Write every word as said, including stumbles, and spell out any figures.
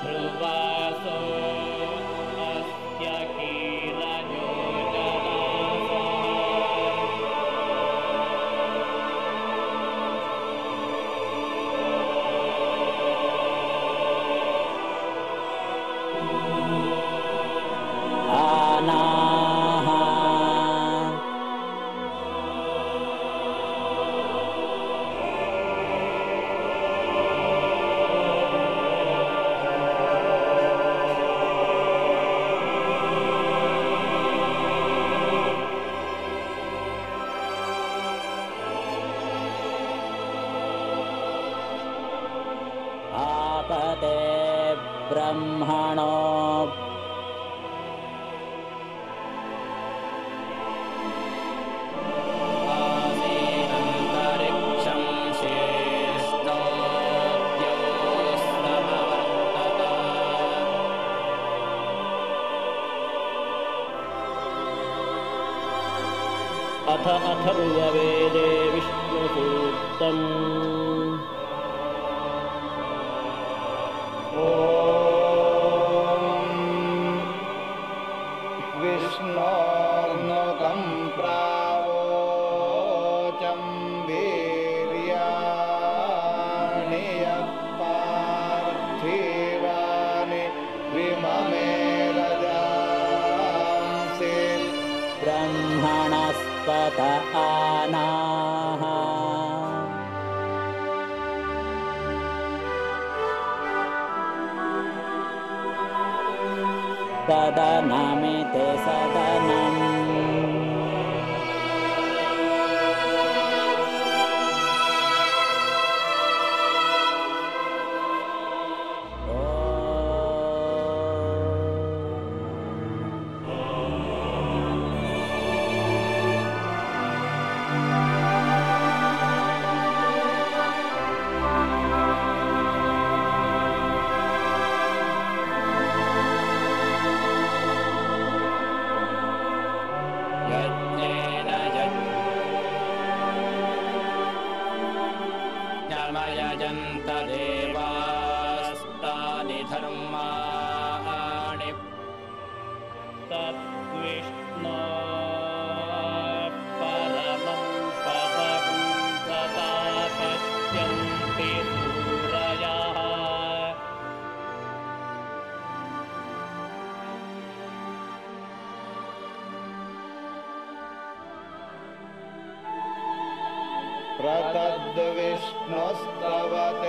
ध्रुवासो अस्य कीरयो जलासः आनाः आपते ब्रह्मणो आसीदन्तरिक्षं शेषोऽद्योऽस्तमवर्तत अथ अथर्ववेदे विष्णुसूक्तम् ॐ विष्णोर्नुकं प्रावोचं वीर्याणि यः पार्थिवानि विममे रजांसि ब्रह्मणस्पत आनाः सदनमिते सदनम् यज्ञेन यज्ञमयजन्त देवास्तानि धर्माणि तद्विष्णो परमं पदं सदा पश्यन्ति सूरयः प्रतद्विष्णुस्तव